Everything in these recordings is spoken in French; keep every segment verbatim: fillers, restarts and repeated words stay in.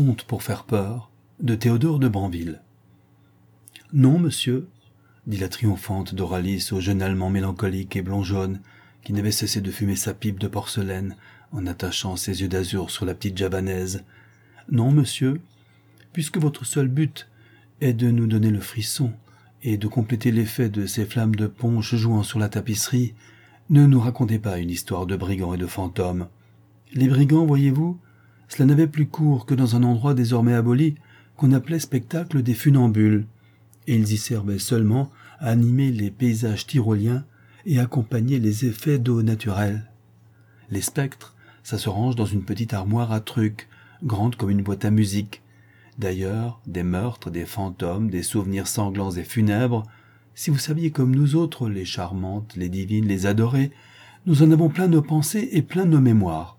conte pour faire peur de Théodore de Banville. Non, monsieur, dit la triomphante Doralis au jeune Allemand mélancolique et blond-jaune, qui n'avait cessé de fumer sa pipe de porcelaine en attachant ses yeux d'azur sur la petite javanaise. Non, monsieur, puisque votre seul but est de nous donner le frisson et de compléter l'effet de ces flammes de punch jouant sur la tapisserie, ne nous racontez pas une histoire de brigands et de fantômes. Les brigands, voyez-vous, cela n'avait plus cours que dans un endroit désormais aboli qu'on appelait spectacle des funambules, et ils y servaient seulement à animer les paysages tyroliens et accompagner les effets d'eau naturelle. Les spectres, ça se range dans une petite armoire à trucs, grande comme une boîte à musique. D'ailleurs, des meurtres, des fantômes, des souvenirs sanglants et funèbres, si vous saviez comme nous autres, les charmantes, les divines, les adorées, nous en avons plein nos pensées et plein nos mémoires.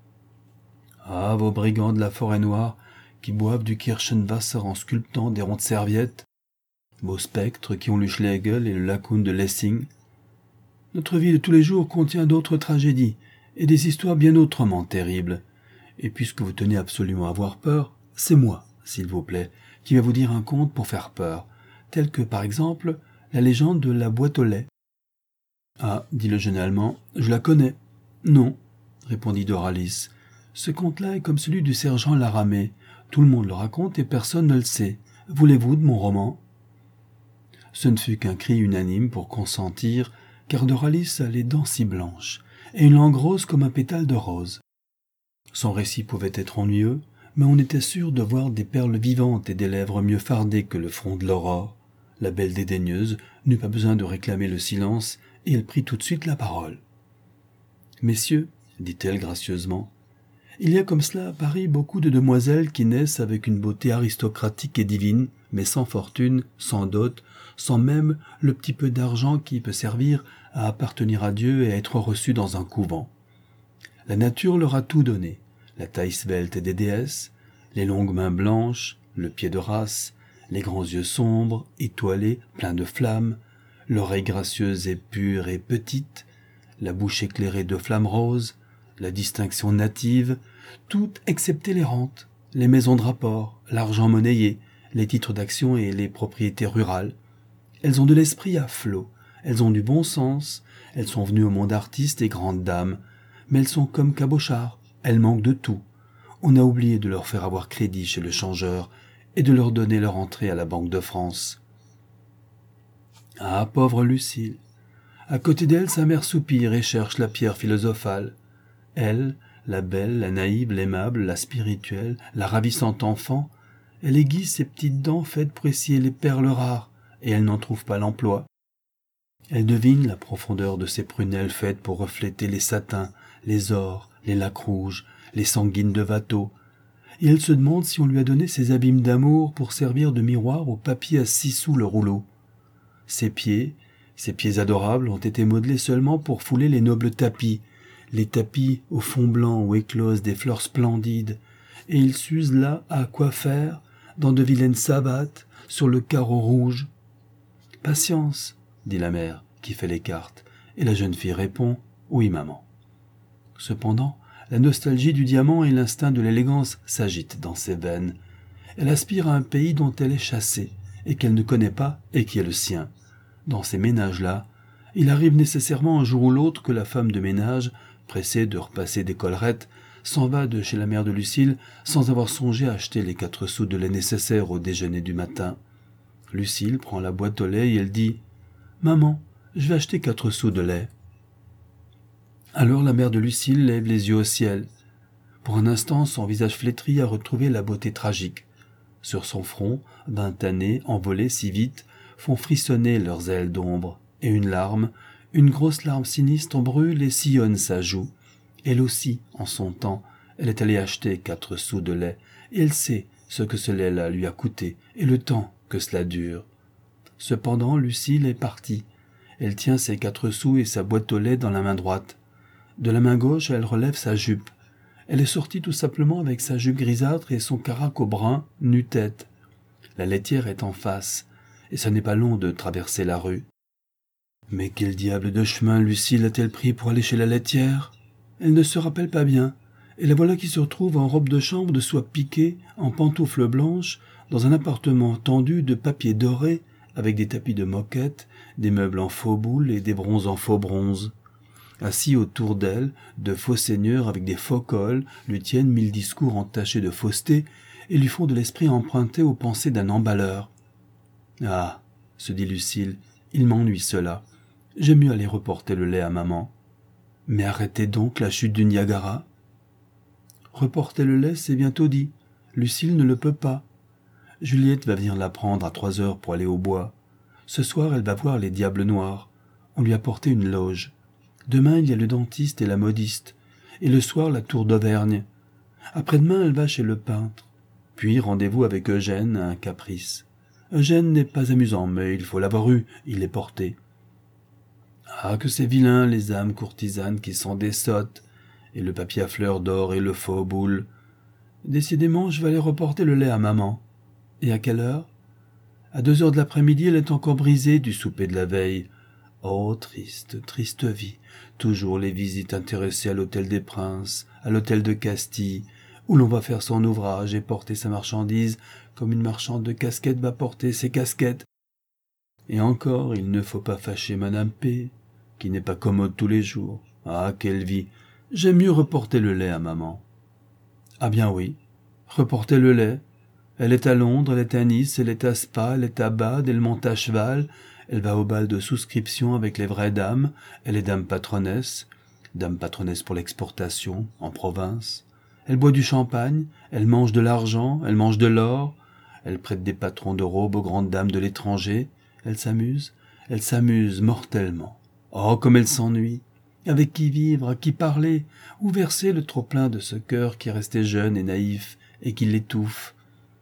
Ah, vos brigands de la forêt noire, qui boivent du Kirchenwasser en sculptant des rondes serviettes, vos spectres qui ont lu Schlegel et le Laocoon de Lessing. Notre vie de tous les jours contient d'autres tragédies et des histoires bien autrement terribles. Et puisque vous tenez absolument à avoir peur, c'est moi, s'il vous plaît, qui vais vous dire un conte pour faire peur, tel que, par exemple, la légende de la boîte au lait. Ah, dit le jeune Allemand, je la connais. Non, répondit Doralis. Ce conte-là est comme celui du sergent Laramé. Tout le monde le raconte et personne ne le sait. Voulez-vous de mon roman ? Ce ne fut qu'un cri unanime pour consentir, car Doralis a les dents si blanches, et une langue rose comme un pétale de rose. Son récit pouvait être ennuyeux, mais on était sûr de voir des perles vivantes et des lèvres mieux fardées que le front de l'aurore. La belle dédaigneuse n'eut pas besoin de réclamer le silence, et elle prit tout de suite la parole. « Messieurs, dit-elle gracieusement, il y a comme cela à Paris beaucoup de demoiselles qui naissent avec une beauté aristocratique et divine, mais sans fortune, sans dot, sans même le petit peu d'argent qui peut servir à appartenir à Dieu et à être reçu dans un couvent. La nature leur a tout donné, la taille svelte des déesses, les longues mains blanches, le pied de race, les grands yeux sombres, étoilés, pleins de flammes, l'oreille gracieuse et pure et petite, la bouche éclairée de flammes roses, la distinction native, tout excepté les rentes, les maisons de rapport, l'argent monnayé, les titres d'action et les propriétés rurales. Elles ont de l'esprit à flot, elles ont du bon sens, elles sont venues au monde artistes et grandes dames, mais elles sont comme cabochard, elles manquent de tout. On a oublié de leur faire avoir crédit chez le changeur et de leur donner leur entrée à la Banque de France. Ah, pauvre Lucile! À côté d'elle, sa mère soupire et cherche la pierre philosophale. Elle, la belle, la naïve, l'aimable, la spirituelle, la ravissante enfant, elle aiguise ses petites dents faites pour essayer les perles rares, et elle n'en trouve pas l'emploi. Elle devine la profondeur de ses prunelles faites pour refléter les satins, les ors, les lacs rouges, les sanguines de Watteau, et elle se demande si on lui a donné ces abîmes d'amour pour servir de miroir au papier à six sous le rouleau. Ses pieds, ses pieds adorables ont été modelés seulement pour fouler les nobles tapis, les tapis au fond blanc où éclosent des fleurs splendides, et ils s'usent là à quoi faire, dans de vilaines savates, sur le carreau rouge. « Patience, dit la mère, qui fait les cartes, et la jeune fille répond « Oui, maman ». Cependant, la nostalgie du diamant et l'instinct de l'élégance s'agitent dans ses veines. Elle aspire à un pays dont elle est chassée, et qu'elle ne connaît pas et qui est le sien. Dans ces ménages-là, il arrive nécessairement un jour ou l'autre que la femme de ménage, pressée de repasser des collerettes, s'en va de chez la mère de Lucile sans avoir songé à acheter les quatre sous de lait nécessaires au déjeuner du matin. Lucile prend la boîte au lait et elle dit « Maman, je vais acheter quatre sous de lait. » Alors la mère de Lucile lève les yeux au ciel. Pour un instant, son visage flétri a retrouvé la beauté tragique. Sur son front, d'un tanné envolé si vite, font frissonner leurs ailes d'ombre, et une larme, une grosse larme sinistre brûle et sillonne sa joue. Elle aussi, en son temps, elle est allée acheter quatre sous de lait, et elle sait ce que ce lait-là lui a coûté, et le temps que cela dure. Cependant, Lucile est partie. Elle tient ses quatre sous et sa boîte au lait dans la main droite. De la main gauche, elle relève sa jupe. Elle est sortie tout simplement avec sa jupe grisâtre et son carac au brun, nu-tête. La laitière est en face, et ce n'est pas long de traverser la rue. Mais quel diable de chemin Lucile a-t-elle pris pour aller chez la laitière ? Elle ne se rappelle pas bien. et la voilà qui se retrouve en robe de chambre de soie piquée, en pantoufles blanches, dans un appartement tendu de papier doré, avec des tapis de moquette, des meubles en faux boules et des bronzes en faux bronze. Assis autour d'elle, de faux seigneurs avec des faux cols lui tiennent mille discours entachés de fausseté et lui font de l'esprit emprunté aux pensées d'un emballeur. « Ah, se dit Lucile, il m'ennuie cela. J'aime mieux aller reporter le lait à maman. » Mais arrêtez donc la chute du Niagara. Reporter le lait, c'est bientôt dit. Lucile ne le peut pas. Juliette va venir la prendre à trois heures pour aller au bois. Ce soir, elle va voir les Diables Noirs. On lui a porté une loge. Demain, il y a le dentiste et la modiste. Et le soir, la tour d'Auvergne. Après-demain, elle va chez le peintre. Puis, rendez-vous avec Eugène à un caprice. Eugène n'est pas amusant, mais il faut l'avoir eu, il est porté. Ah, que c'est vilain, les âmes courtisanes qui sont des sottes, et le papier à fleurs d'or et le faux boule. Décidément, je vais aller reporter le lait à maman. Et à quelle heure? À deux heures de l'après-midi, elle est encore brisée du souper de la veille. Oh, triste, triste vie. Toujours les visites intéressées à l'hôtel des Princes, à l'hôtel de Castille, où l'on va faire son ouvrage et porter sa marchandise, comme une marchande de casquettes va porter ses casquettes. Et encore, il ne faut pas fâcher Madame P., qui n'est pas commode tous les jours. Ah, quelle vie! J'aime mieux reporter le lait à maman. Ah bien oui, reporter le lait. Elle est à Londres, elle est à Nice, elle est à Spa, elle est à Bade, elle monte à cheval, elle va au bal de souscription avec les vraies dames, elle est dame patronesse, dame patronesse pour l'exportation, en province. Elle boit du champagne, elle mange de l'argent, elle mange de l'or, elle prête des patrons de robes aux grandes dames de l'étranger, elle s'amuse, elle s'amuse mortellement. Oh, comme elle s'ennuie! Avec qui vivre, à qui parler, où verser le trop-plein de ce cœur qui restait jeune et naïf et qui l'étouffe.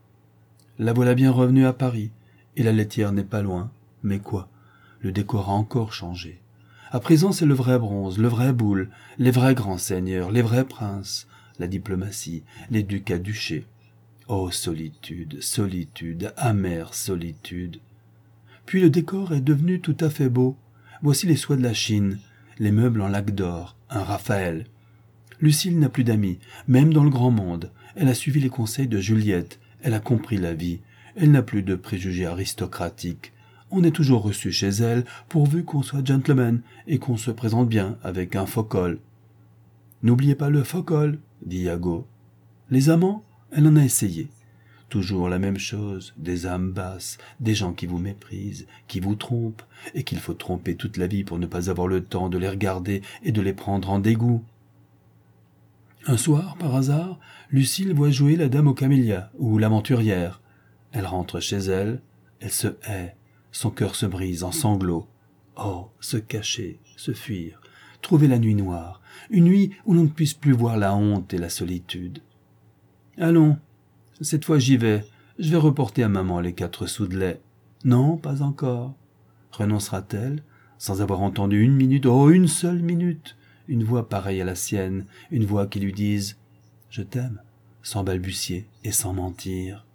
La voilà bien revenue à Paris, et la laitière n'est pas loin. Mais quoi? Le décor a encore changé. À présent, c'est le vrai bronze, le vrai boule, les vrais grands seigneurs, les vrais princes, la diplomatie, les ducs-duchés. Oh, solitude, solitude, amère solitude! Puis le décor est devenu tout à fait beau. Voici les soies de la Chine, les meubles en laque d'or, un Raphaël. Lucile n'a plus d'amis, même dans le grand monde. Elle a suivi les conseils de Juliette, elle a compris la vie, elle n'a plus de préjugés aristocratiques. On est toujours reçu chez elle, pourvu qu'on soit gentleman et qu'on se présente bien avec un faux col. « N'oubliez pas le faux col, » dit Iago. Les amants, elle en a essayé. Toujours la même chose, des âmes basses, des gens qui vous méprisent, qui vous trompent, et qu'il faut tromper toute la vie pour ne pas avoir le temps de les regarder et de les prendre en dégoût. Un soir, par hasard, Lucile voit jouer la dame aux camélias, ou l'aventurière. Elle rentre chez elle, elle se hait, son cœur se brise en sanglots. Oh, se cacher, se fuir, trouver la nuit noire, une nuit où l'on ne puisse plus voir la honte et la solitude. Allons, cette fois j'y vais, je vais reporter à maman les quatre sous de lait. Non, pas encore. Renoncera-t-elle, sans avoir entendu une minute, oh, une seule minute, une voix pareille à la sienne, une voix qui lui dise « Je t'aime », sans balbutier et sans mentir.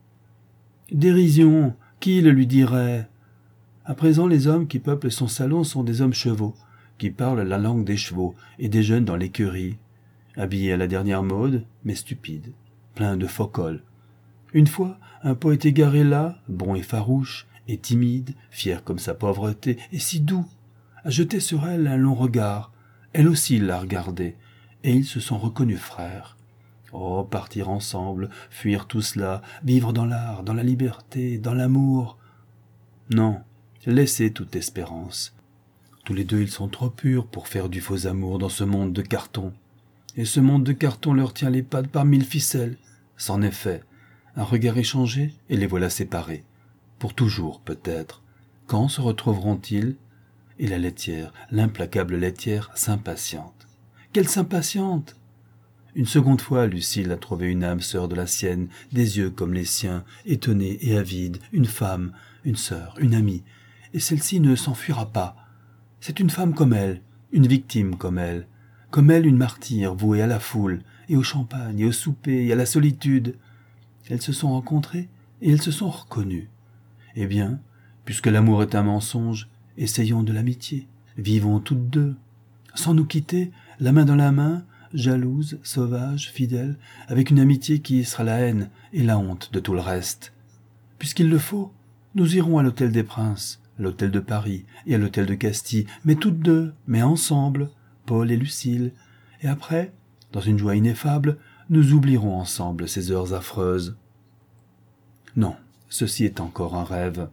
Dérision, qui le lui dirait? À présent, les hommes qui peuplent son salon sont des hommes chevaux, qui parlent la langue des chevaux et des jeunes dans l'écurie, habillés à la dernière mode, mais stupides, pleins de faux cols. Une fois, un poète égaré là, bon et farouche, et timide, fier comme sa pauvreté, et si doux, a jeté sur elle un long regard. Elle aussi l'a regardé, et ils se sont reconnus frères. Oh, partir ensemble, fuir tout cela, vivre dans l'art, dans la liberté, dans l'amour. Non, laissez toute espérance. Tous les deux, ils sont trop purs pour faire du faux amour dans ce monde de carton. Et ce monde de carton leur tient les pattes par mille ficelles. C'en est fait. Un regard échangé, et les voilà séparés. Pour toujours, peut-être. Quand se retrouveront-ils? Et la laitière, l'implacable laitière, s'impatiente. Qu'elle s'impatiente! Une seconde fois, Lucile a trouvé une âme sœur de la sienne, des yeux comme les siens, étonnés et avides, une femme, une sœur, une amie, et celle-ci ne s'enfuira pas. C'est une femme comme elle, une victime comme elle, comme elle une martyre vouée à la foule, et au champagne, et au souper, et à la solitude. Elles se sont rencontrées, et elles se sont reconnues. Eh bien, puisque l'amour est un mensonge, essayons de l'amitié, vivons toutes deux. Sans nous quitter, la main dans la main, jalouse, sauvage, fidèle, avec une amitié qui sera la haine et la honte de tout le reste. Puisqu'il le faut, nous irons à l'hôtel des Princes, à l'hôtel de Paris et à l'hôtel de Castille, mais toutes deux, mais ensemble, Paul et Lucille, et après, dans une joie ineffable, nous oublierons ensemble ces heures affreuses. Non, ceci est encore un rêve.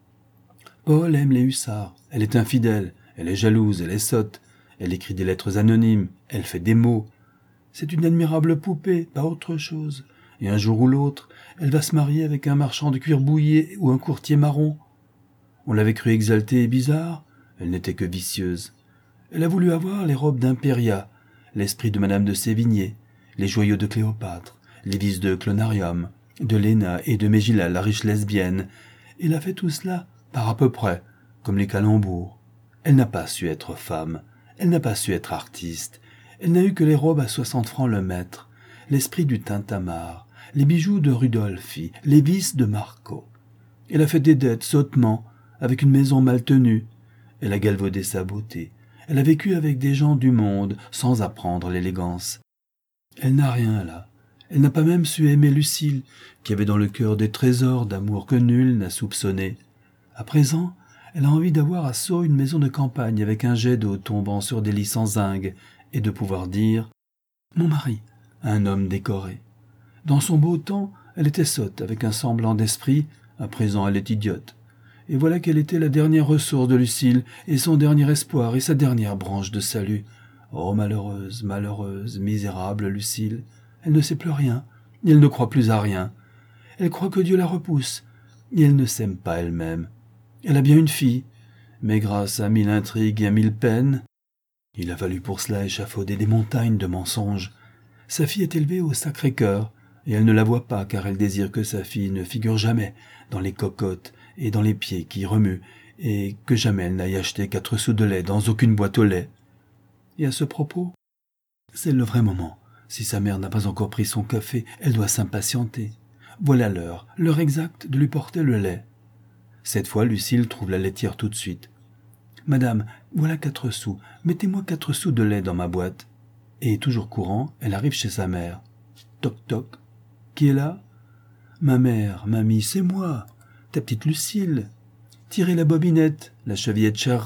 Paul aime les hussards, elle est infidèle, elle est jalouse, elle est sotte, elle écrit des lettres anonymes, elle fait des mots. C'est une admirable poupée, pas autre chose. Et un jour ou l'autre, elle va se marier avec un marchand de cuir bouillé ou un courtier marron. On l'avait crue exaltée et bizarre, elle n'était que vicieuse. Elle a voulu avoir les robes d'Impéria, l'esprit de Madame de Sévigné, les joyaux de Cléopâtre, les vices de Clonarium, de Léna et de Mégila, la riche lesbienne. Elle a fait tout cela par à peu près, comme les calembours. Elle n'a pas su être femme, elle n'a pas su être artiste, elle n'a eu que les robes à soixante francs le mètre, l'esprit du tintamarre, les bijoux de Rudolphi, les vices de Marco. Elle a fait des dettes sottement, avec une maison mal tenue. Elle a galvaudé sa beauté. Elle a vécu avec des gens du monde, sans apprendre l'élégance. Elle n'a rien là. Elle n'a pas même su aimer Lucille, qui avait dans le cœur des trésors d'amour que nul n'a soupçonné. À présent, elle a envie d'avoir à Sceaux une maison de campagne avec un jet d'eau tombant sur des lits sans zinc et de pouvoir dire « Mon mari » à un homme décoré. Dans son beau temps, elle était sotte, avec un semblant d'esprit, à présent elle est idiote. Et voilà quelle était la dernière ressource de Lucille, et son dernier espoir, et sa dernière branche de salut. Oh, malheureuse, malheureuse, misérable Lucille, elle ne sait plus rien, et elle ne croit plus à rien. Elle croit que Dieu la repousse, et elle ne s'aime pas elle-même. Elle a bien une fille, mais grâce à mille intrigues et à mille peines, il a fallu pour cela échafauder des montagnes de mensonges. Sa fille est élevée au Sacré-Cœur, et elle ne la voit pas car elle désire que sa fille ne figure jamais dans les cocottes et dans les pieds qui remuent, et que jamais elle n'aille acheter quatre sous de lait dans aucune boîte au lait. Et à ce propos, c'est le vrai moment. Si sa mère n'a pas encore pris son café, elle doit s'impatienter. Voilà l'heure, l'heure exacte de lui porter le lait. Cette fois, Lucille trouve la laitière tout de suite. « Madame, voilà quatre sous. Mettez-moi quatre sous de lait dans ma boîte. » Et, toujours courant, elle arrive chez sa mère. Toc toc. Qui est là ? « Ma mère, mamie, c'est moi, ta petite Lucille. Tirez la bobinette, la chevillette cherra. »«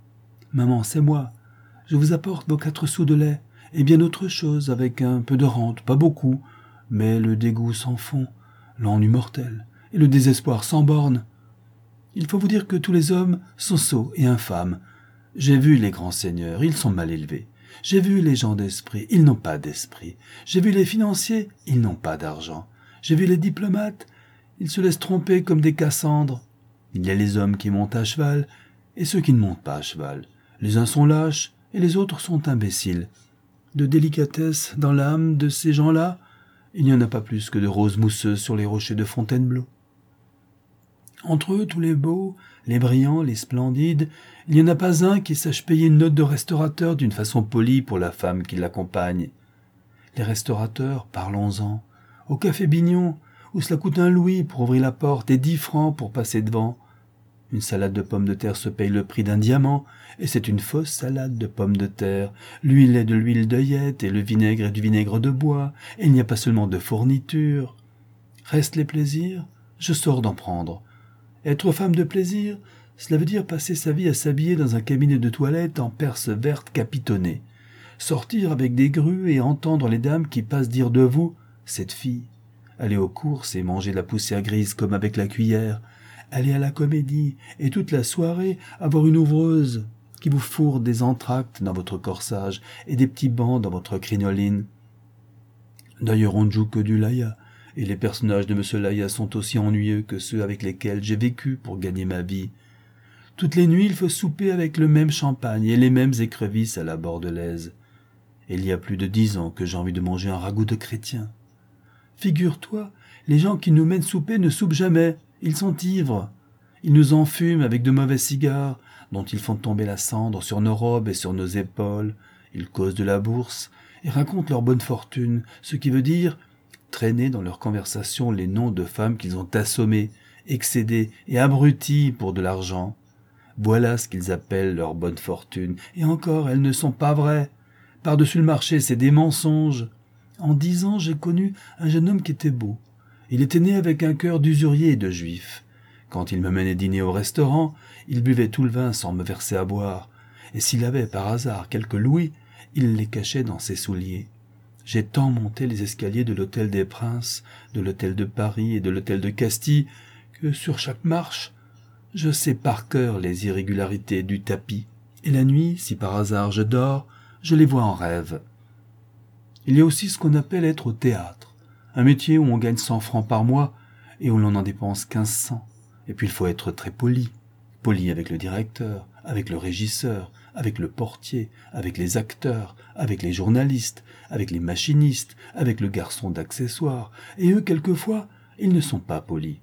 Maman, c'est moi. Je vous apporte vos quatre sous de lait, et bien autre chose, avec un peu de rente, pas beaucoup, mais le dégoût sans fond, l'ennui mortel, et le désespoir sans borne. Il faut vous dire que tous les hommes sont sots et infâmes. J'ai vu les grands seigneurs, ils sont mal élevés. J'ai vu les gens d'esprit, ils n'ont pas d'esprit. J'ai vu les financiers, ils n'ont pas d'argent. J'ai vu les diplomates, ils se laissent tromper comme des Cassandres. Il y a les hommes qui montent à cheval et ceux qui ne montent pas à cheval. Les uns sont lâches et les autres sont imbéciles. De délicatesse dans l'âme de ces gens-là, il n'y en a pas plus que de roses mousseuses sur les rochers de Fontainebleau. Entre eux, tous les beaux, les brillants, les splendides, il n'y en a pas un qui sache payer une note de restaurateur d'une façon polie pour la femme qui l'accompagne. Les restaurateurs, parlons-en. Au café Bignon, où cela coûte un louis pour ouvrir la porte et dix francs pour passer devant. Une salade de pommes de terre se paye le prix d'un diamant, et c'est une fausse salade de pommes de terre. L'huile est de l'huile d'œillette, et le vinaigre est du vinaigre de bois, et il n'y a pas seulement de fournitures. Restent les plaisirs, je sors d'en prendre. Être femme de plaisir, cela veut dire passer sa vie à s'habiller dans un cabinet de toilette en perse verte capitonnée. Sortir avec des grues et entendre les dames qui passent dire de vous « cette fille ». Aller aux courses et manger la poussière grise comme avec la cuillère. Aller à la comédie et toute la soirée avoir une ouvreuse qui vous fourre des entr'actes dans votre corsage et des petits bancs dans votre crinoline. D'ailleurs, on ne joue que du Laya. Et les personnages de M. Laya sont aussi ennuyeux que ceux avec lesquels j'ai vécu pour gagner ma vie. Toutes les nuits, il faut souper avec le même champagne et les mêmes écrevisses à la bordelaise. Et il y a plus de dix ans que j'ai envie de manger un ragoût de chrétien. Figure-toi, les gens qui nous mènent souper ne soupent jamais, ils sont ivres. Ils nous enfument avec de mauvais cigares, dont ils font tomber la cendre sur nos robes et sur nos épaules. Ils causent de la bourse et racontent leur bonne fortune, ce qui veut dire traîner dans leur conversation les noms de femmes qu'ils ont assommées, excédées et abruties pour de l'argent. Voilà ce qu'ils appellent leur bonne fortune, et encore elles ne sont pas vraies. par-dessus le marché, c'est des mensonges. En dix ans, j'ai connu un jeune homme qui était beau. Il était né avec un cœur d'usurier et de juif. Quand il me menait dîner au restaurant, il buvait tout le vin sans me verser à boire. Et s'il avait par hasard quelques louis, il les cachait dans ses souliers. J'ai tant monté les escaliers de l'hôtel des Princes, de l'hôtel de Paris et de l'hôtel de Castille, que sur chaque marche, je sais par cœur les irrégularités du tapis. Et la nuit, si par hasard je dors, je les vois en rêve. Il y a aussi ce qu'on appelle être au théâtre, un métier où on gagne cent francs par mois et où l'on en dépense quinze cents. Et puis il faut être très poli, poli avec le directeur, avec le régisseur, avec le portier, avec les acteurs, avec les journalistes, avec les machinistes, avec le garçon d'accessoires, et eux, quelquefois, ils ne sont pas polis.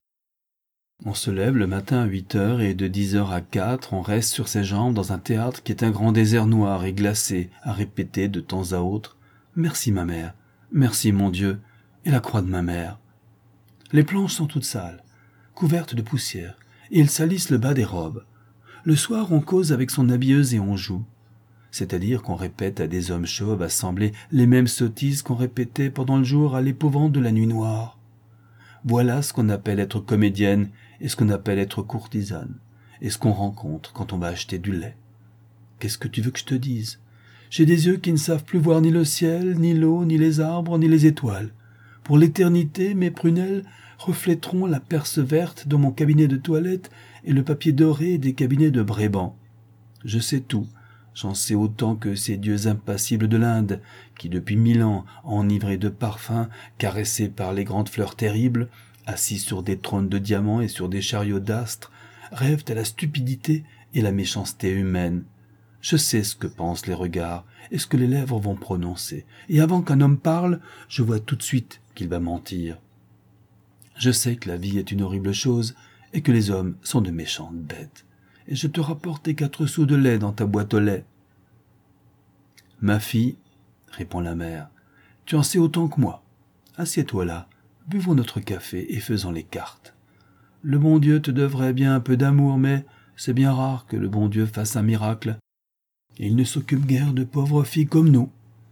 On se lève le matin à huit heures et de dix heures à quatre, on reste sur ses jambes dans un théâtre qui est un grand désert noir et glacé, à répéter de temps à autre « Merci ma mère, merci mon Dieu, et la croix de ma mère ». Les planches sont toutes sales, couvertes de poussière, et elles salissent le bas des robes. Le soir, on cause avec son habilleuse et on joue. C'est-à-dire qu'on répète à des hommes chauves assemblés les mêmes sottises qu'on répétait pendant le jour à l'épouvante de la nuit noire. Voilà ce qu'on appelle être comédienne et ce qu'on appelle être courtisane, et ce qu'on rencontre quand on va acheter du lait. Qu'est-ce que tu veux que je te dise? J'ai des yeux qui ne savent plus voir ni le ciel, ni l'eau, ni les arbres, ni les étoiles. Pour l'éternité, mes prunelles reflèteront la perce verte de mon cabinet de toilette et le papier doré des cabinets de Bréban. Je sais tout, j'en sais autant que ces dieux impassibles de l'Inde, qui depuis mille ans, enivrés de parfums, caressés par les grandes fleurs terribles, assis sur des trônes de diamants et sur des chariots d'astres, rêvent à la stupidité et la méchanceté humaine. Je sais ce que pensent les regards et ce que les lèvres vont prononcer, et avant qu'un homme parle, je vois tout de suite qu'il va mentir. Je sais que la vie est une horrible chose et que les hommes sont de méchantes bêtes, et je te rapporte tes quatre sous de lait dans ta boîte au lait. « Ma fille, répond la mère, tu en sais autant que moi. Assieds-toi là, buvons notre café et faisons les cartes. Le bon Dieu te devrait bien un peu d'amour, mais c'est bien rare que le bon Dieu fasse un miracle. Et il ne s'occupe guère de pauvres filles comme nous. »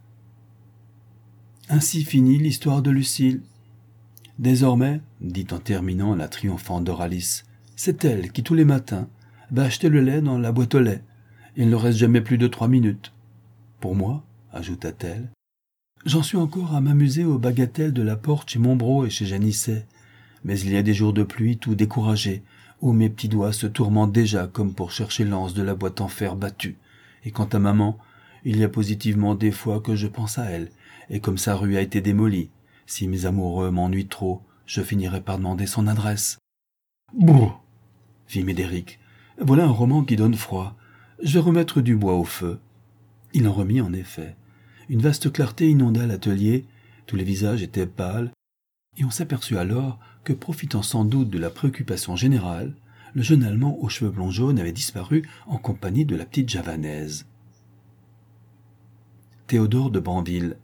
Ainsi finit l'histoire de Lucile. Désormais, dit en terminant la triomphante Doralis, c'est elle qui, tous les matins, va acheter le lait dans la boîte au lait. Il ne reste jamais plus de trois minutes. Pour moi, ajouta-t-elle, j'en suis encore à m'amuser aux bagatelles de la porte chez Montbreau et chez Janisset, mais il y a des jours de pluie tout découragés, où mes petits doigts se tourmentent déjà comme pour chercher l'anse de la boîte en fer battue. Et quant à maman, il y a positivement des fois que je pense à elle, et comme sa rue a été démolie, si mes amoureux m'ennuient trop, je finirai par demander son adresse. « Brrr !» fit Médéric. « Voilà un roman qui donne froid. Je vais remettre du bois au feu. » Il en remit en effet. Une vaste clarté inonda l'atelier, tous les visages étaient pâles, et on s'aperçut alors que, profitant sans doute de la préoccupation générale, le jeune Allemand aux cheveux blonds jaunes avait disparu en compagnie de la petite javanaise. Théodore de Banville,